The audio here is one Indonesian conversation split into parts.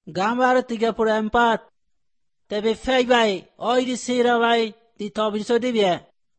Gambar 34. Tebe fei bai, oidi sira bai, di tobiso di bie.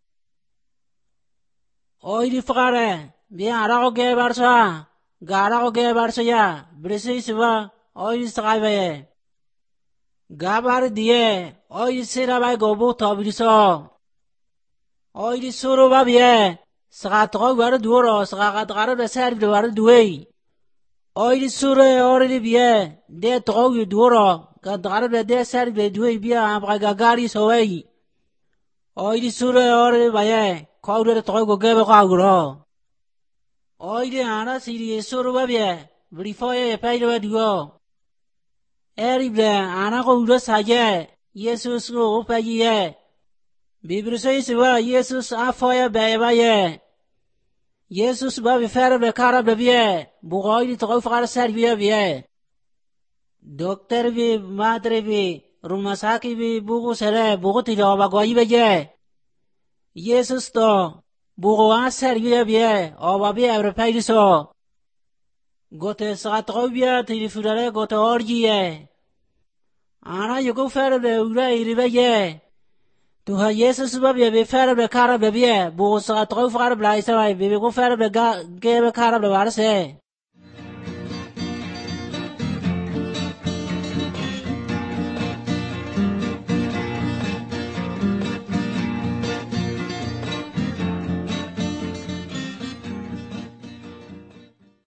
Oidi fakare, bia arako ge barsa, garako ge barsa ya, brisi siva, oidi sakai bai. Gabar die, oidi sira bai gobu tobiso. Oidi suru ba bie, sakatoko baru duoro, sakatokaro besar baru duei. Oidi sure oridi bie, de toko duoro, katokaro de ser be duei bia apagagari sowei. Oidi sure oridi baye, kau toko gebe kaguro. Oidi ana siri suru ba bie, brifoye peido duo. Erible ana ko udo saje, Yesus ko upaye. Bibrisoi siwa Yesus afoye baye. Yesus ba bifere be kara be bie, bugoidi toko fakar ser bie. Dokter bi, madre bi, rumah sakit bi buku sere, buku tidak obat goi beje. Yesus to, buku aser bie, obat bie berpai so. Gote saat kau bie, tiri fudare gote orji ye. Ana yuko fere be ura iri beje. Tuhan Yesus ba bie fere be kara be bie, buku saat kau fakar belai sawai, bibi ko fere be ge be kara be barse.